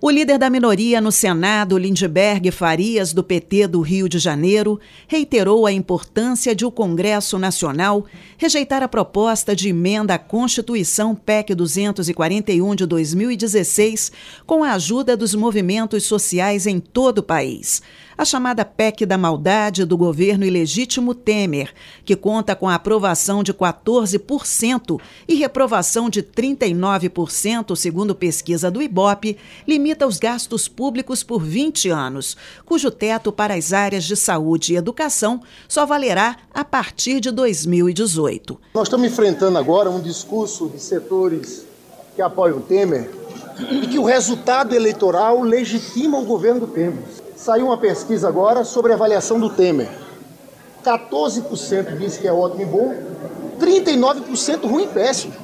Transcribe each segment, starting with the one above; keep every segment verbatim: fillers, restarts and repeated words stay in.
O líder da minoria no Senado, Lindbergh Farias, do P T do Rio de Janeiro, reiterou a importância de o Congresso Nacional rejeitar a proposta de emenda à Constituição P E C duzentos e quarenta e um de dois mil e dezesseis, com a ajuda dos movimentos sociais em todo o país. A chamada P E C da maldade do governo ilegítimo Temer, que conta com a aprovação de quatorze por cento e reprovação de trinta e nove por cento, segundo pesquisa do Ibope, limita os gastos públicos por vinte anos, cujo teto para as áreas de saúde e educação só valerá a partir de dois mil e dezoito. Nós estamos enfrentando agora um discurso de setores que apoiam o Temer e que o resultado eleitoral legitima o governo do Temer. Saiu uma pesquisa agora sobre a avaliação do Temer. quatorze por cento diz que é ótimo e bom, trinta e nove por cento ruim e péssimo.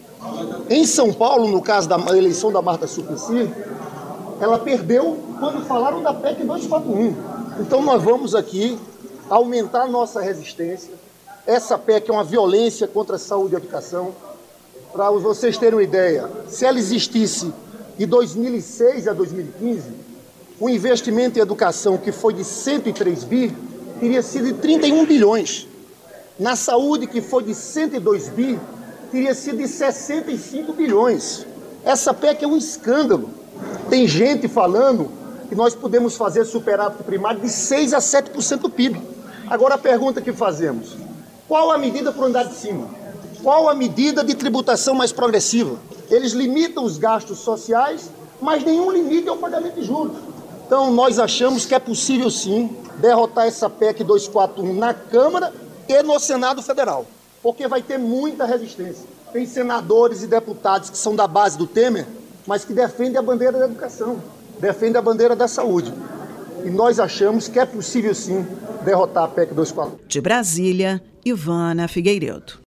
Em São Paulo, no caso da eleição da Marta Suplicy, ela perdeu quando falaram da P E C duzentos e quarenta e um. Então nós vamos aqui aumentar a nossa resistência. Essa P E C é uma violência contra a saúde e a educação. Para vocês terem uma ideia, se ela existisse de dois mil e seis a dois mil e quinze, o investimento em educação, que foi de cento e três bi, teria sido de trinta e um bilhões. Na saúde, que foi de cento e dois bi, teria sido de sessenta e cinco bilhões. Essa P E C é um escândalo. Tem gente falando que nós podemos fazer superávit primário de seis a sete por cento do P I B. Agora a pergunta que fazemos: qual a medida para o andar de cima? Qual a medida de tributação mais progressiva? Eles limitam os gastos sociais, mas nenhum limite ao pagamento de juros. Então nós achamos que é possível sim derrotar essa P E C duzentos e quarenta e um na Câmara e no Senado Federal, porque vai ter muita resistência. Tem senadores e deputados que são da base do Temer, mas que defendem a bandeira da educação, defendem a bandeira da saúde. E nós achamos que é possível sim derrotar a P E C duzentos e quarenta e um. De Brasília, Ivana Figueiredo.